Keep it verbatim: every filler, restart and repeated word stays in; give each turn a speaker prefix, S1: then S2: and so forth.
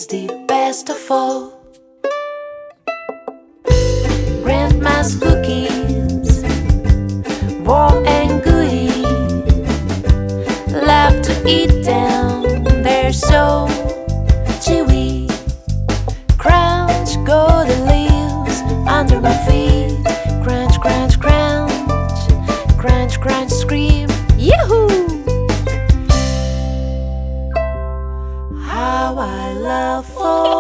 S1: is the best of all. Grandma's cookies, warm and gooey, love to eat them, they're so chewy. Crunch golden leaves under my feet. Crunch, crunch, crunch, crunch, crunch, scream, yahoo! How I love fall.